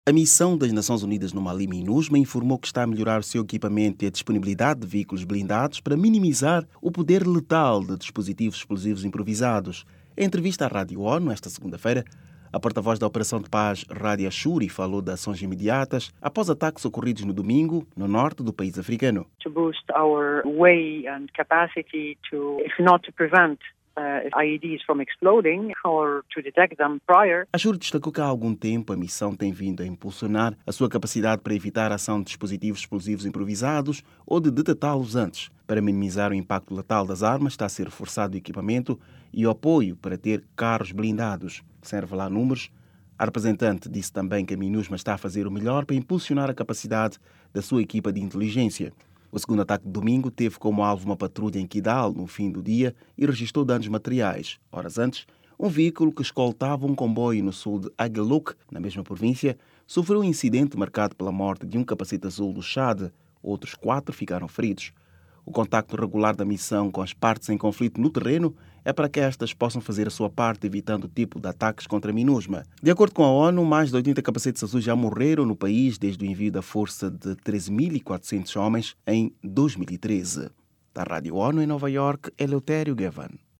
A missão das Nações Unidas no Mali, MINUSMA, informou que está a melhorar o seu equipamento e a disponibilidade de veículos blindados para minimizar o poder letal de dispositivos explosivos improvisados. Em entrevista à Rádio ONU, esta segunda-feira, a porta-voz da Operação de Paz, Radia Shuri, falou de ações imediatas após ataques ocorridos no domingo, no norte do país africano. To boost our way and capacity to, if not to prevent IEDs from exploding or to detect them prior. A Shuri destacou que há algum tempo a missão tem vindo a impulsionar a sua capacidade para evitar a ação de dispositivos explosivos improvisados ou de detectá-los antes. Para minimizar o impacto letal das armas, está a ser reforçado o equipamento e o apoio para ter carros blindados. Sem revelar números, a representante disse também que a MINUSMA está a fazer o melhor para impulsionar a capacidade da sua equipa de inteligência. O segundo ataque de domingo teve como alvo uma patrulha em Kidal no fim do dia e registrou danos materiais. Horas antes, um veículo que escoltava um comboio no sul de Agueluk, na mesma província, sofreu um incidente marcado pela morte de um capacete azul do Chad. Outros 4 ficaram feridos. O contacto regular da missão com as partes em conflito no terreno é para que estas possam fazer a sua parte, evitando o tipo de ataques contra a MINUSMA. De acordo com a ONU, mais de 80 capacetes azuis já morreram no país desde o envio da força de 13.400 homens em 2013. Da Rádio ONU em Nova York, Eleutério Gavan.